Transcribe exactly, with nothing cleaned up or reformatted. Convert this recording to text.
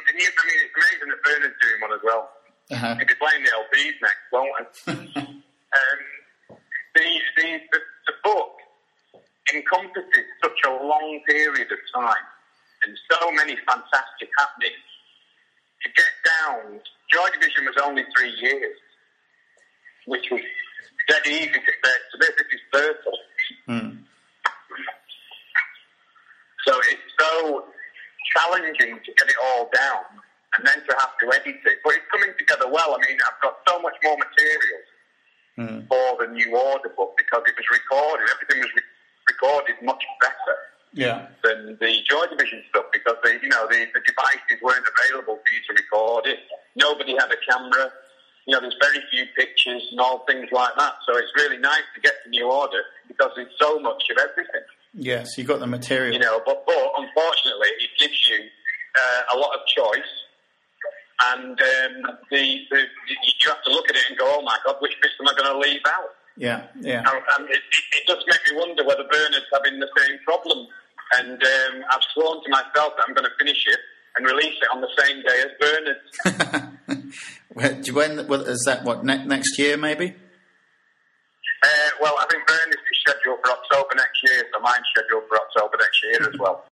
the new, I mean, it's amazing that Bernard's doing one as well. Uh-huh. He'll be playing the L Bs next, won't he? um, the, the, the, the book encompasses such a long period of time and so many fantastic happenings. To get down, Joy Division was only three years, which was dead easy compared to this. This is Turtle. Mm. So it's so challenging to get it all down and then to have to edit it. But it's coming together well. I mean, I've got so much more material mm. for the New Order book because it was recorded. Everything was re- recorded much better yeah. than the Joy Division stuff because the, you know, the, the devices weren't available for you to record it. Nobody had a camera. You know, there's very few pictures and all things like that. So it's really nice to get the New Order because there's so much of everything. Yes, you got the material. You know, but, but unfortunately, it gives you uh, a lot of choice, and um, the, the you have to look at it and go, "Oh my God, which bits am I going to leave out?" Yeah, yeah. And, and it, it does make me wonder whether Bernard's having the same problem. And um, I've sworn to myself that I'm going to finish it and release it on the same day as Bernard's. When well, is that? What ne- next year, maybe? Uh, well, I think Bernard's is scheduled for October next year, so mine's scheduled for October next year as well.